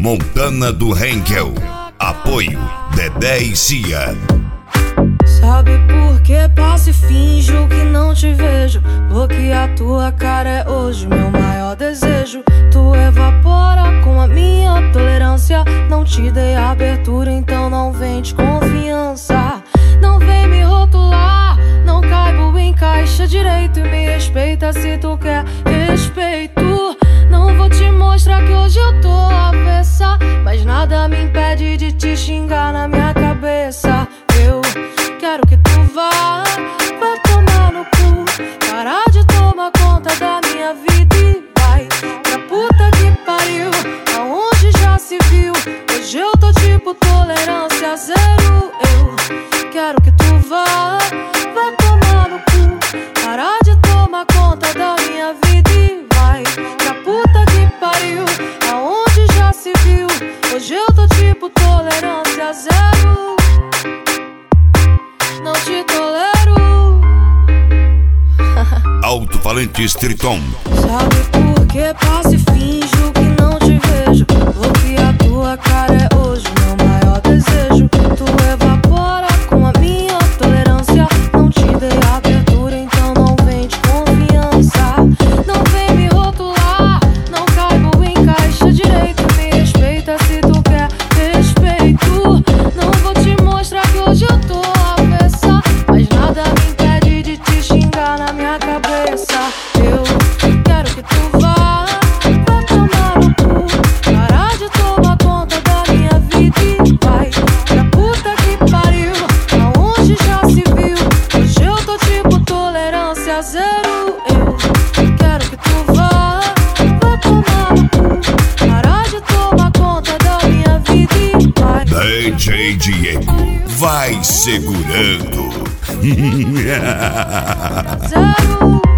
Montana do Henkel. Apoio Dedé e Cia. Sabe por que passo e finjo que não te vejo? Porque a tua cara é hoje meu maior desejo. Tu evapora com a minha tolerância. Não te dei abertura, então não vem de confiança. Não vem me rotular, não caibo em caixa direito. E me respeita se tu quer respeito. Não vou te mostrar que hoje eu tô avessa, mas nada me impede de te xingar na minha cabeça. Eu quero que tu vá tomar no cu. Parar de tomar conta da minha vida e vai pra puta que pariu, aonde já se viu. Hoje eu tô tipo tolerância zero. Eu quero que tu vá tomar no cu. Parar de tomar conta da minha vida e vai pra puta que pariu, aonde já se viu. Hoje eu tô tipo tolerância zero. Não te tolero. Alto-falante Triton. Sabe por que passo e finjo que não te vejo? Porque a tua cara é hoje meu maior desejo. Tu evapora com a minha tolerância. Não te dei abertura, então não vem de confiança. Não vem me rotular, não caibo em caixa direito. Me respeita se tu quer respeito. Não vou te mostrar que hoje eu tô avessa, mas nada me impede de te xingar na minha cabeça. Eu quero que tu vá tomar no cu. Parar de tomar conta da minha vida e vai pra puta que pariu, aonde já se viu. Hoje eu tô tipo tolerância zero. Eu quero que tu vá tomar no cu. Parar de tomar conta da minha vida e vai. DJ Diego, vai segurando. Zero.